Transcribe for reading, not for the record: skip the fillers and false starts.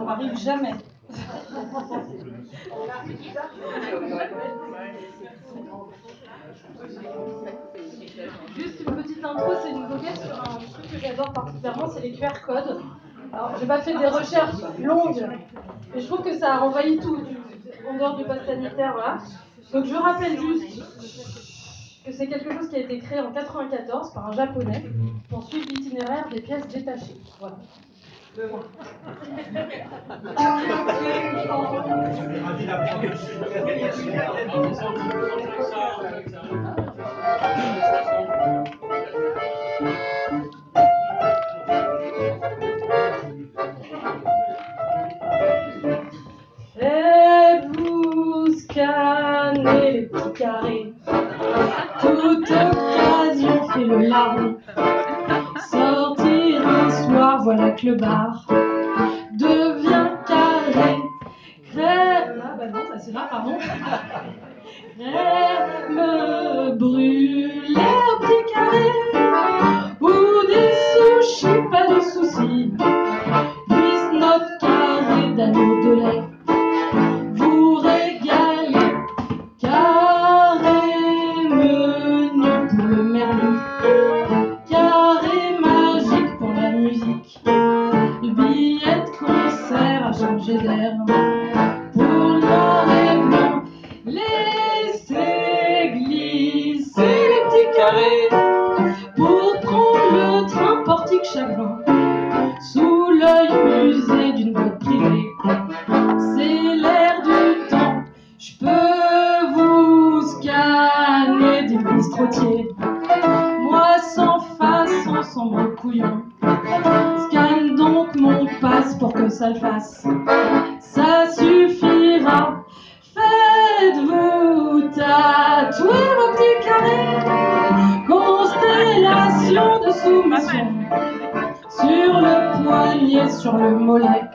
m'arrive jamais. Juste une petite intro, c'est une moquette sur un truc que j'adore particulièrement, c'est les QR codes. Alors, j'ai pas fait des recherches longues, mais je trouve que ça a envahi tout, en dehors du pass sanitaire, voilà. Donc je rappelle juste que c'est quelque chose qui a été créé en 1994 par un japonais pour suivre l'itinéraire des pièces détachées. Voilà. Je suis ravi d'apprendre que je suis faites-vous scanner les petits carrés. Toute occasion fait le larron. Sortir un soir, voilà que le bar devient carré. Crème, ah bah non, bah c'est là, pardon. Crème brûlée au petit carré. Ou des sushis, pas de soucis. Puisse notre carré d'anneau de lait vous régaler. Carré menu pour le merlu. Carré magique pour la musique. Le billet de concert a changé d'air. Pour noir et blanc, laissez glisser les petits carrés. Pour prendre le train portique chagrin. Sous l'œil usé d'une boîte privée. C'est l'air du temps. Je peux vous scanner des bistrotiers. Moi sans façon, sans mon couillon. Scanne donc mon passe pour que ça le fasse. Ça suffira. Faites-vous tatouer vos petits carrés. Constellation de soumission. Sur le poignet, sur le mollet.